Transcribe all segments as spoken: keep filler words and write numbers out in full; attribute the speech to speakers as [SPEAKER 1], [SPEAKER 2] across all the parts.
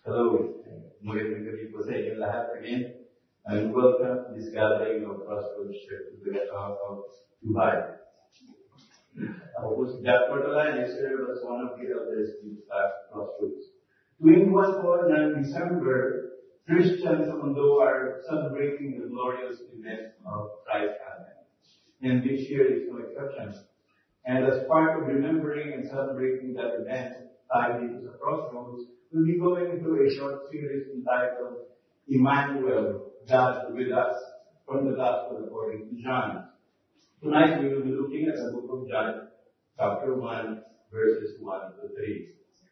[SPEAKER 1] Hello, magandang gabi po sa inyo lahat again, and welcome to this gathering of Crossroads Church of the uh, of Dubai. Ako po si Jack Portolan, I serve as one of the elders in uh, Crossroads. twenty-one po ng December, Christians sa mundo are celebrating the glorious event of Christ's Advent. And this year is no exception. And as part of remembering and celebrating that event, tayo dito sa Crossroads, we'll be going through a short series entitled Emmanuel, God with us, from the Gospel according to John. Tonight we will be looking at the book of John, chapter one, verses one to three.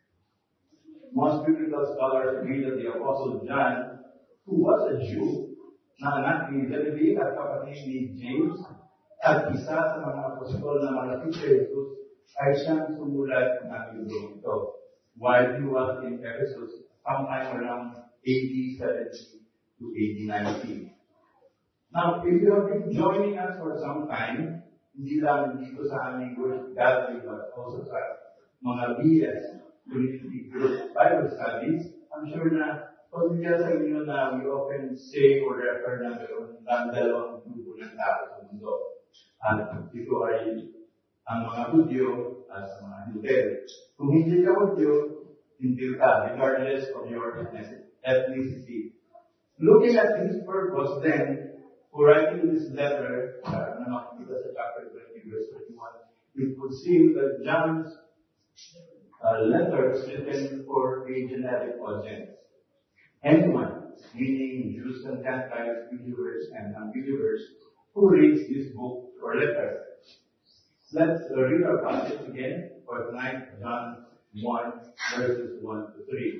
[SPEAKER 1] Most biblical scholars agree that the Apostle John, who was a Jew, na anak ni Zebedee at kapatid ni James, at isa sa mga apostol na malapit sa Jesus, ay siyang sumulat ng libro ito, while he was in Ephesus sometime around A D seventy to A D ninety. Now, if you have been joining us for some time, hindi lang dito sa aming worship gathering, but also sa mga B S, Community Group Bible Studies, I'm sure na pamilya sa inyo na we often say or refer na meron ng dalawang grupo ng tao sa mundo. At ito ay ang mga Hudyo at ang mga Hudel. Kung hindi ka Hudyo, hindi ka, regardless of your ethnicity. Looking at his purpose then, for writing this letter, uh, na makikita sa chapter twenty, verse thirty-one, it would seem that John's uh, letter was written for a generic audience. Anyone, meaning Jews and Gentiles, believers and unbelievers, who reads this book or letter. Let's uh, read our passage again for tonight, John one, verses one to three.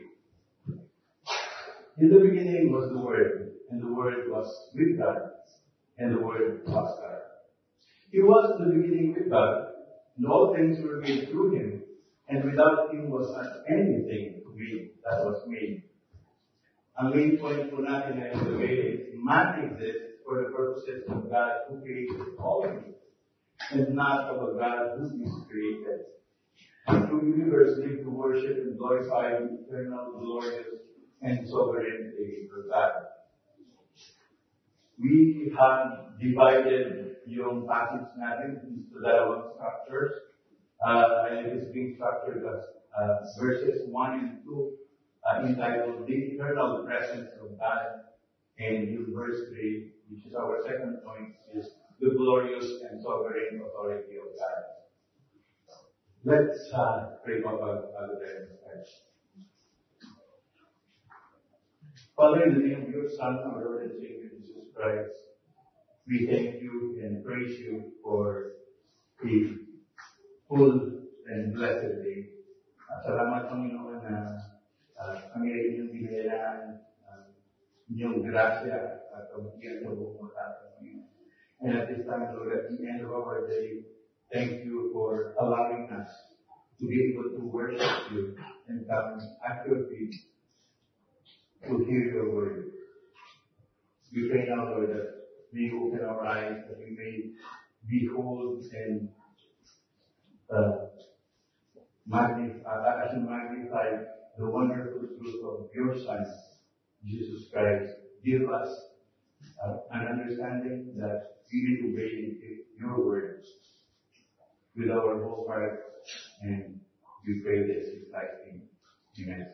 [SPEAKER 1] In the beginning was the Word, and the Word was with God, and the Word was God. He was in the beginning with God, and all things were made through Him, and without Him was not anything made that was made. Ang main point po natin ay the way man exists for the purposes of God who created all things, and not of a God who is created. True believers live to worship and glorify the eternal, glorious, and sovereign creator God. We have divided yung passage natin into dalawang structures. Uh, and it is being structured as uh, verses one and two, uh, entitled The Eternal Presence of God, and in verse three, which is our second point, is the glorious and sovereign authority of God. Let's uh, pray about Father and Father, in the name of your Son, our Lord and Savior Jesus Christ, we thank you and praise you for the full and blessed day. At salamat, Panginoon, na uh, kami ay inyong binilaan, uh, inyong grasya at kabutihan sa buong mga. And at this time, Lord, at the end of our day, thank you for allowing us to be able to worship you and come at your feet to hear your word. We pray now, Lord, that we open our eyes, that we may behold and uh, magnify, as you magnify the wonderful truth of your Son, Jesus Christ. Give us uh, an understanding that we need to obey your words with our whole heart, and we pray this in Christ's name. Amen.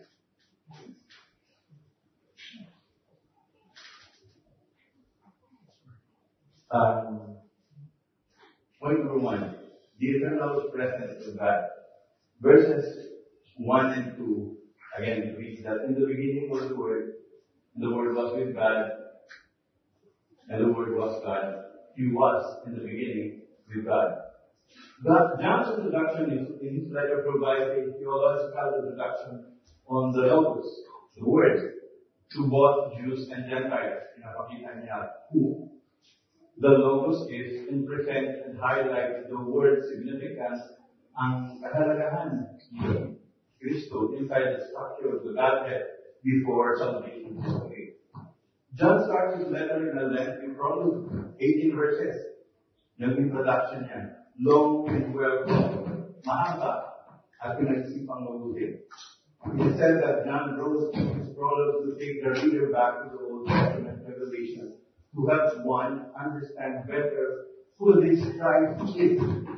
[SPEAKER 1] Um, point number one, the eternal presence of God. Verses one and two, again, it reads that in the beginning was the Word, and the Word was with God, and the Word was God. He was in the beginning with God. God, John's introduction is, in his letter provides a theological introduction on the Logos, the Word, to both Jews and Gentiles. Pinapakita niya who the Logos is and present and highlight the word significance, ang kahalagahan ni Kristo inside the structure of the Godhead before salvation is made. John starts his letter in a lengthy prologue, eighteen verses. Yung introduction niya, long and well known, mahaba at pinag-isipang mabuti. He said that John wrote his to take the reader back to the Old Testament revelation to help one understand better who this Christ is,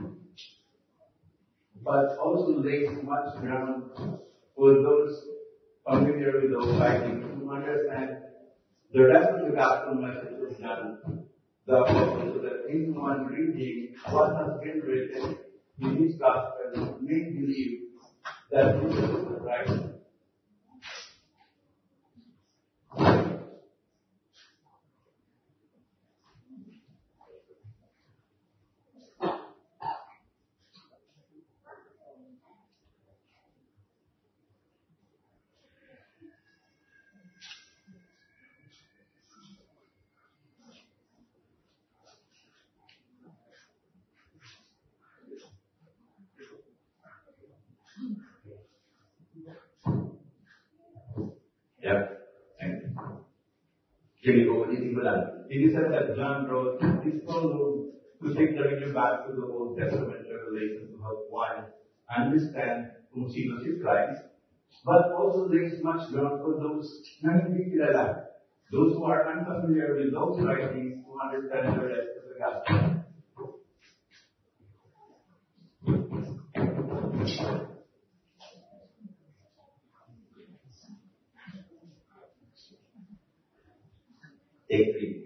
[SPEAKER 1] but also lays much ground for those familiar with those writings to understand the rest of the gospel message of John the Apostle, so that anyone reading what has been written in his gospel may believe that this is the Christ. Yeah. Jadi ulitin ko lang. It is said that John wrote this prologue to take the reader back to the Old Testament revelation to help one understand kung sino si Christ, but also there is much ground for those na hindi kilala, those who are unfamiliar with those writings to understand the rest of the gospel. Take three.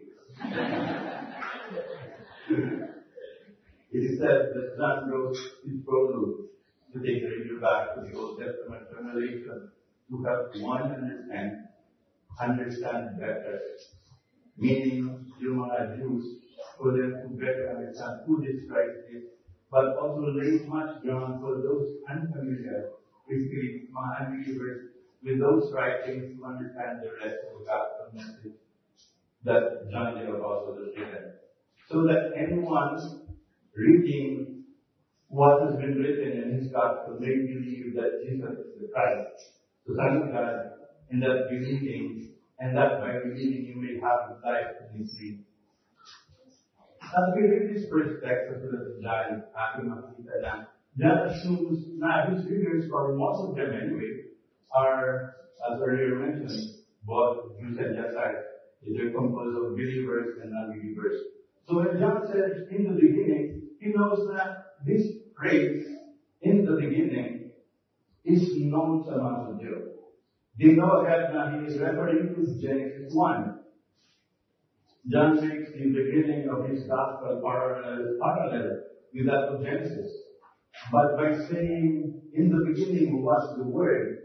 [SPEAKER 1] It is said that John wrote his prologue to take the reader back to the Old Testament revelation to help one understand, understand better. Meaning, yung mga Jews, for them to better understand who this Christ is, but also lays much ground for those unfamiliar, basically mga unbelievers, with those writings to understand the rest of the gospel message that John the Apostle has written. So that anyone reading what has been written in his gospel may believe that Jesus is the Christ, the Son of God, and that believing, and that by believing you may have life in his name. As we read this first text of John, ating makikita na, John assumes na his readers, or most of them anyway, are, as earlier mentioned, both Jews and Gentiles. They're composed of believers and unbelievers. So when John says in the beginning, he knows that this phrase, in the beginning, is known to among the Jews. They know that now he is referring to Genesis one. John makes the beginning of his gospel parallel, parallel with that of Genesis. But by saying, in the beginning was the Word,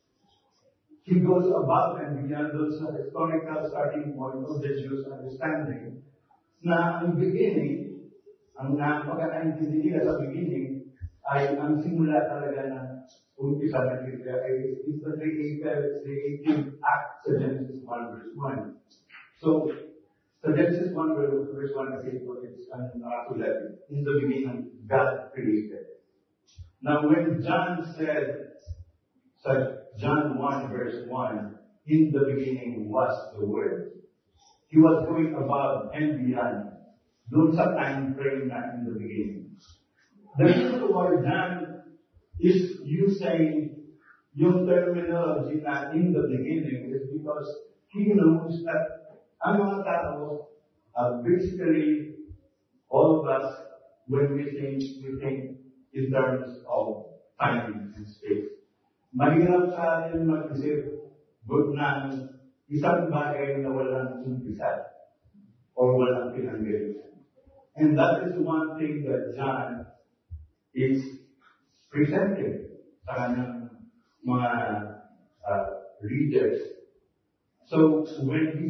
[SPEAKER 1] he goes above and beyond those historical starting point of the Jews' understanding na ang beginning, ang napaka-intindi nila sa beginning, ay ang simula talaga ng umpisa ng Biblia ay is the creative, creative act sa Genesis one verse one. So, sa Genesis one verse one kasi ito, it's nakasulat. In the beginning, God created. Now, when John said, sa John one verse one, in the beginning was the Word. He was going above and beyond doon sa time frame na in the beginning. The reason why John is using yung terminology na in the beginning is because he knows that ang mga tao, uh, basically all of us, when we think, we think in terms of time and space. Mahirap sa atin mag-isip ng isang bagay na walang umpisa or walang pinanggalitan. And that is one thing that John is presenting sa kanyang mga uh, readers. So, when he,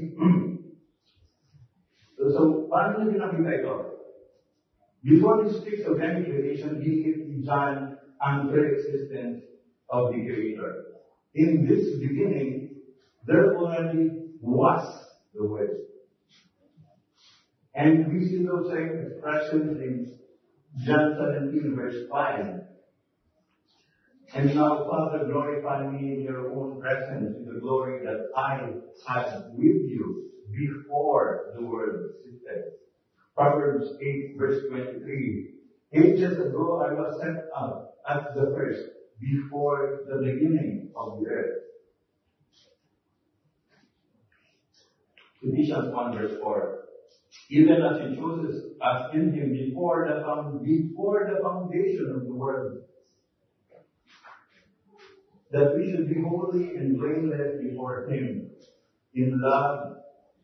[SPEAKER 1] so, so paano niya pinakita ito? Before he speaks of any creation, he gives John ang pre-existence of the Creator. In this beginning, there already was the Word. And we see those same expressions in John seventeen verse five. And now, Father, glorify me in your own presence, in the glory that I had with you before the world existed. Proverbs eight verse twenty-three. Ages ago I was set up at the first, before the beginning of the earth. Ephesians one verse four. Even as he chose us in him before the, found, before the foundation of the world, that we should be holy and blameless before him in love.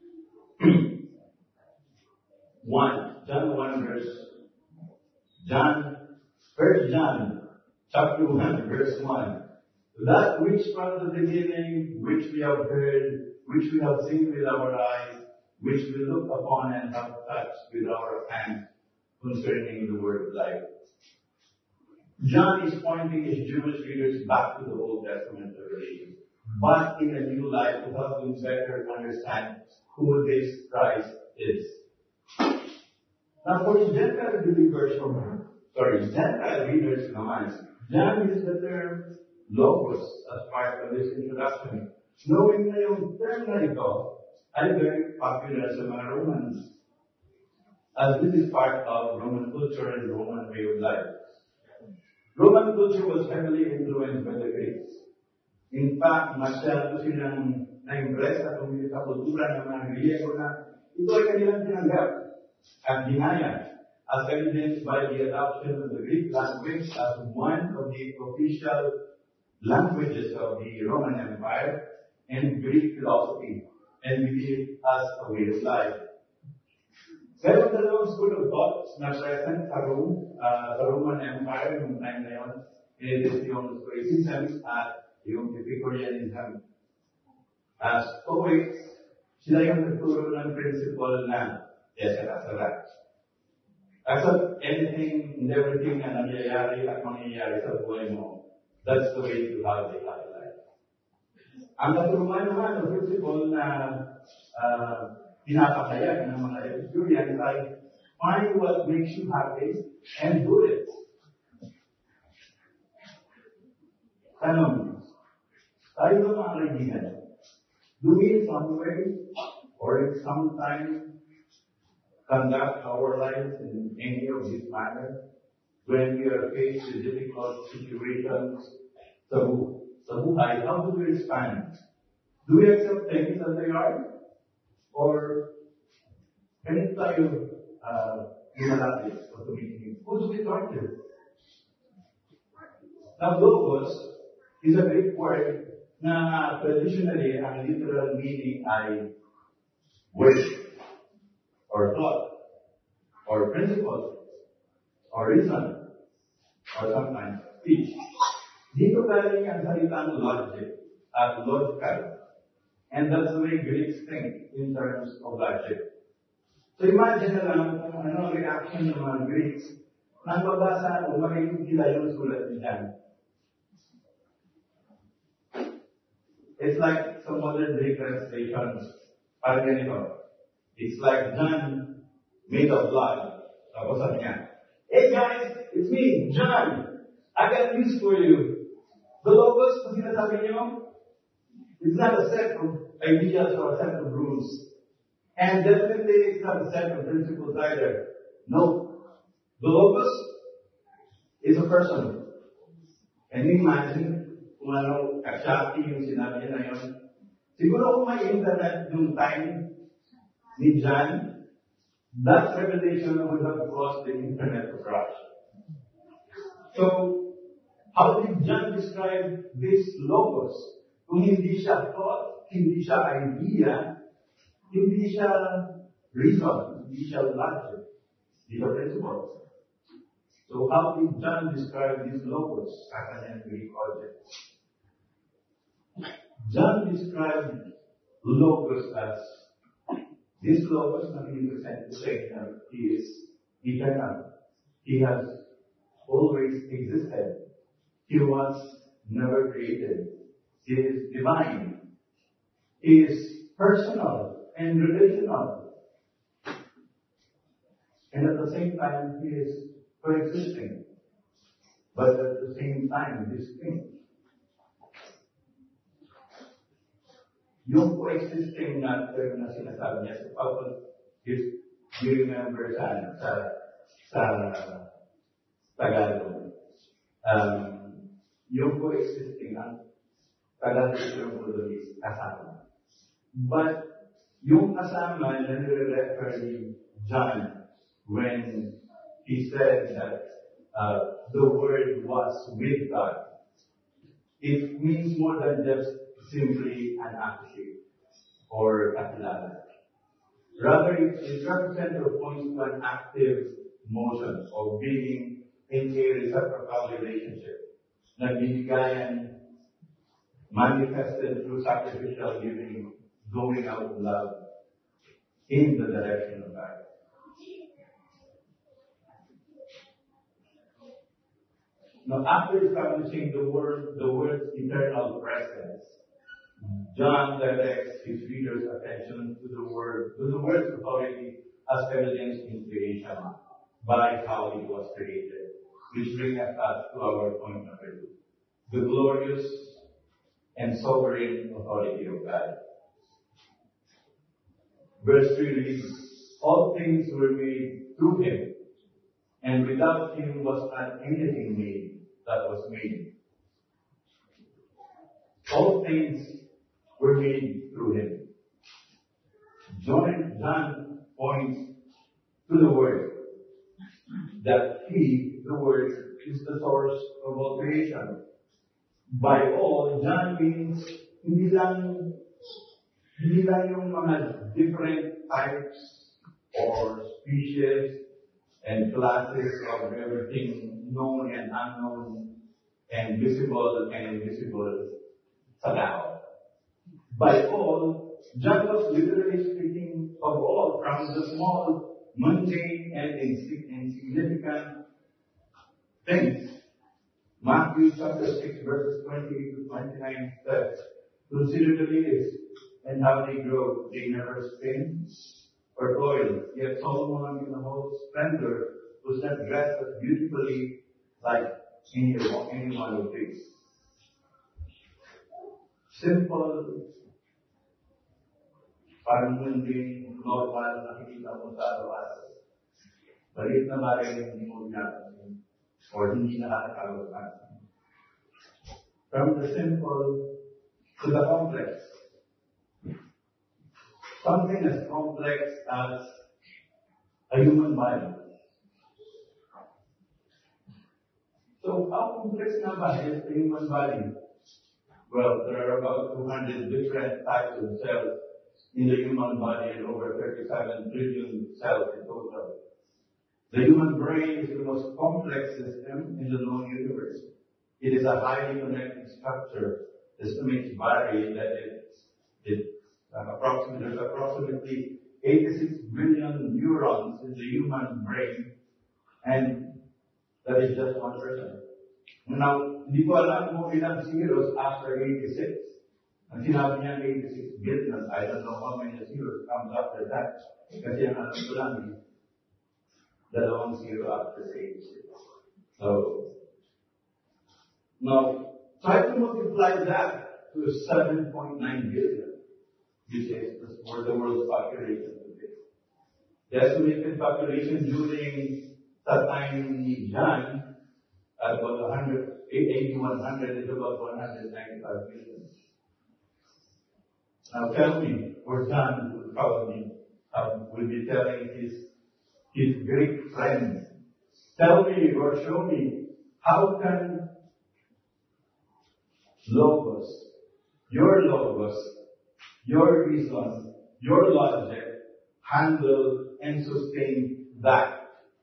[SPEAKER 1] one, John one verse, John, First John chapter one verse one. That which from the beginning, which we have heard, which we have seen with our eyes, which we look upon and have touched with our hands concerning the word of life. John is pointing his Jewish readers back to the Old Testament revelation, but in a new light to help them better understand who this Christ is. Now for the Gentile believers, sorry, Gentile readers naman, John uses the term logos as part of this introduction, knowing na yung term na ito ay very popular sa mga Romans, as this is part of Roman culture and Roman way of life. Roman culture was heavily influenced by the Greeks. In fact, masyado silang na-impress at umili sa kultura ng mga Griego na ito ay kanilang tinanggap at ginaya, as evidenced by the adoption of the Greek language as one of the official languages of the Roman Empire and Greek philosophy and belief as a way of life. Meron dalawang school of thoughts na present sa Rome, uh, sa Roman Empire noong time na yun. It is yung Stoicism at yung Epicureanism. As Stoics, sila yung nagturo ng principle na yes, sarat. Accept anything and everything na nangyayari at mangyayari sa buhay mo. That's the way to have a happy life. Ang naturuan naman ng principle na uh, pinapakayag ng mga Epicureans ay find what makes you happy and do it. Tanong, tayo ba mga kaibigan, do we in some way or in some time conduct our lives in any of these manners when we are faced with difficult situations sa, bu- sa buhay? How do we respond? Do we accept things as they are? Or ganito tayo ginalapit o tumitingin? Who do we talk to? Now, logos is a Greek word na traditionally ang literal meaning ay worship, or thought, or principle, or reason, or sometimes speech. Dito galing ang salitang logic at logical. And that's the way Greeks think in terms of logic. So imagine na lang kung ano ang reaction ng mga Greeks nang mabasa o marinig nila yung sulat ni John. It's like some modern day translations. Parang ganito. It's like John made of blood. Tapos sabi niya, hey guys, it's me, John. I got news for you. The logos na sinasabi niyo, it's not a set of ideas or a set of rules. And definitely it's not a set of principles either. No. The logos is a person. Can you imagine kung ano ka-shocking yung sinabi niya na yun? Siguro kung may internet yung time ni John, that revelation would have caused the internet to crash. So, how did John describe this logos? Kung hindi siya thought, hindi siya idea, hindi siya reason, hindi siya logic, hindi siya principle. So how did John describe these logos as an Greek object? John described logos as this logos not represent the same. He is eternal. He has always existed. He was never created. He is divine. He is personal and relational. And at the same time, he is coexisting. But at the same time, distinct. Yung coexisting na term na sinasabi niya sa Paul, if you remember sa, sa, sa Tagalog, um, yung coexisting ang Tagalog term is kasama. But Yung kasama na nire-refer ni John when he said that uh, the Word was with God, it means more than just simply an action or kakilala. Rather, it, it represents or points to an active motion or being in a reciprocal relationship. Nagbibigayan, manifested through sacrificial giving, going out of love in the direction of God. Now, after establishing the word, the word's eternal presence, John directs his readers' attention to the word, to the word's authority as evidenced in creation by how it was created, which brings us to our point number two: the glorious and sovereign authority of God. Verse three reads, "All things were made through him, and without him was not anything made that was made." All things were made through him. John, John points to the Word, that he, the Word, is the source of all creation. By all, John means hindi lang, hindi lang yung mga different types or species and classes of everything known and unknown and visible and invisible sa tao. By all, John was literally speaking of all, from the small, mundane, and insignificant things. Matthew chapter six, verses twenty-eight to twenty-nine says, "Consider the lilies and how they grow. They never spin or toil. Yet Solomon in the whole splendor was not dressed as beautifully like any, any one of these." Simple, parang mundane, normal, nakikita mo sa araw-araw. Balit na bagay na hindi mo ginagawa or hindi nakakakaroon. From the simple to the complex. Something as complex as a human body. So how complex na ba is the human body? Well, there are about two hundred different types of cells in the human body and over thirty-seven trillion cells in total. The human brain is the most complex system in the known universe. It is a highly connected structure. Estimates vary that it, it uh, approximately, there's approximately eighty-six billion neurons in the human brain, and that is just one person. Now, hindi ko alam kung ilang zeros after eighty-six. Ang sinabi niya eighty-six billion, I don't know how many zeros comes after that. Kasi ang alam ko lang, dalawang zero after eighty-six. So, now, try to multiply that to seven point nine billion, which is for the world's population today. The estimated population during that time ni John, at about one hundred, eighty-one hundred is about one hundred ninety-five billion. Now tell me, or John will probably um, will be telling his his Greek friends, tell me or show me, how can logos, your logos, your reason, your logic handle and sustain that?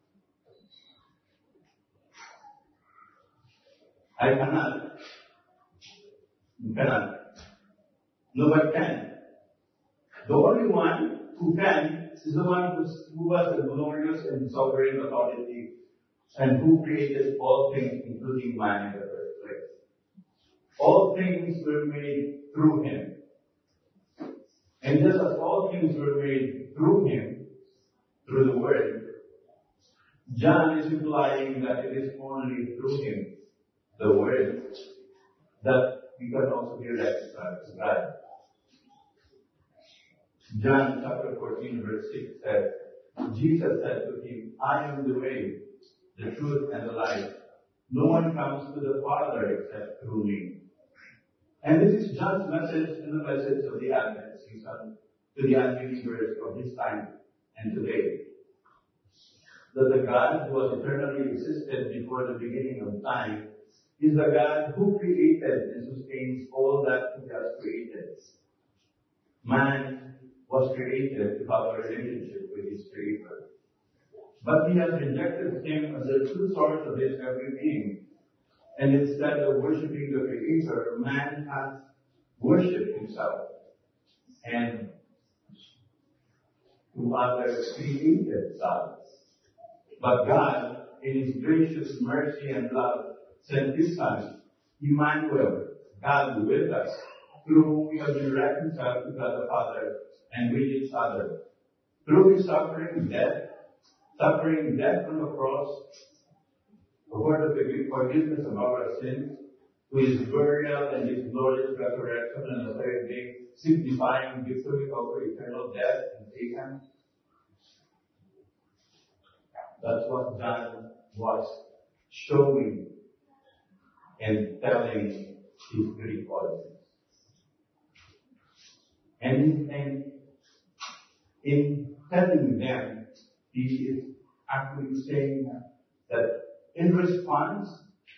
[SPEAKER 1] I cannot. You cannot. Nobody can. The only one who can is the one who was the glorious and sovereign authority and who created all things, including man in the first place. All things were made through him. And just as all things were made through him, through the Word, John is implying that it is only through him, the Word, that we can also be reconciled to God. John chapter fourteen verse six says, Jesus said to him, I am the way, the truth, and the life. No one comes to the Father except through me. And this is John's message and the message of the Advent season to the unbelievers of his time and today. That the God who has eternally existed before the beginning of time is the God who created and sustains all that he has created. Man was created to have a relationship with his Creator. But he has rejected him as the true source of his every being. And instead of worshipping the Creator, man has worshipped himself and to other created gods. But God, in his gracious mercy and love, sent his Son, Emmanuel, God with us, through whom we have been reconciled to God the Father and with each other. Through his suffering death, suffering death on the cross, for the forgiveness of our sins, to his burial and his glorious resurrection on the third day, signifying victory over eternal death and Satan. That's what John was showing and telling his Greek audience. And, and in telling them, he is actually saying that in response,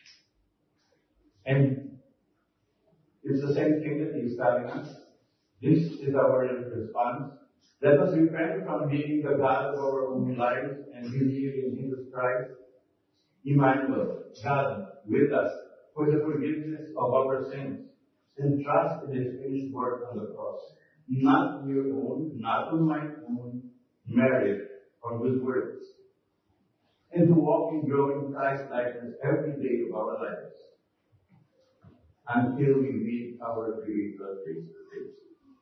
[SPEAKER 1] and it's the same thing that he's telling us, this is our response. Let us repent from being the God of our own lives and believe in Jesus Christ, Emmanuel, God with us, for the forgiveness of our sins, and trust in his finished work on the cross. Not your own, not on my own merit or good works. And to walk in growing Christ likeness every day of our lives until we meet our Creator face to face.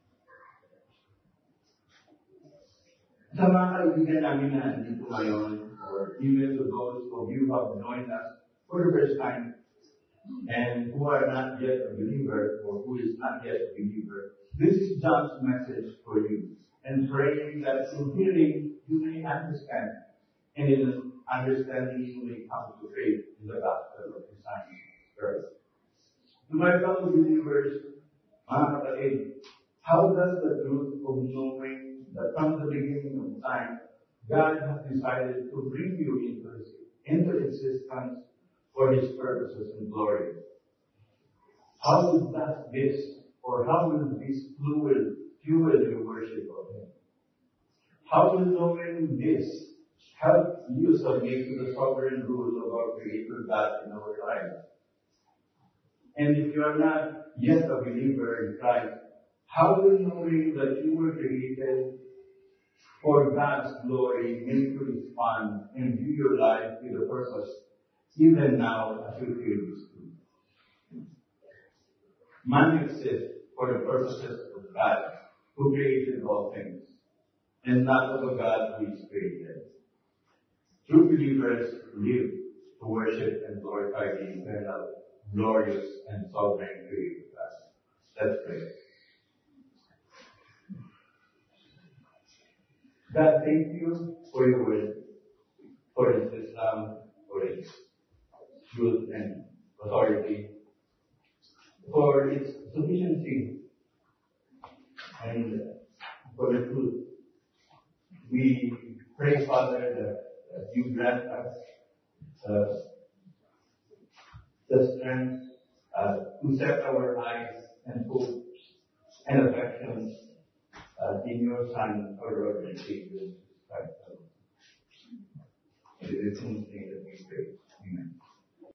[SPEAKER 1] Sa mga kaibigan namin na nandito ngayon, or even to those of you who have joined us for the first time, and who are not yet a believer, or who is not yet a believer, this is John's message for you. And praying that through hearing you may understand, and in understanding you may come to faith in the gospel of his Son, Christ. To my fellow believers, mga kapatid, how does the truth of knowing that from the beginning of time, God has decided to bring you into, his, into existence for his purposes and glory? How does this, or how will this fuel, fuel your worship of him? How will knowing this help you submit to the sovereign rule of our Creator God in our lives? And if you are not yet a believer in Christ, how will knowing that you were created for God's glory make you respond and view your life with a purpose, even now as you feel this truth? Man exists for the purposes of God, who created all things, and not of a God who is created. True believers live to worship and glorify the eternal, glorious, and sovereign Creator God. Let's pray. God, thank you for your word, for its wisdom, for its truth and authority, for its sufficiency, and for the truth. We pray, Father, that, that you grant us uh, the strength uh, to set our eyes and hopes and affections uh, in your Son, our Lord and Savior, Jesus Christ. It is in his name that we pray. Amen.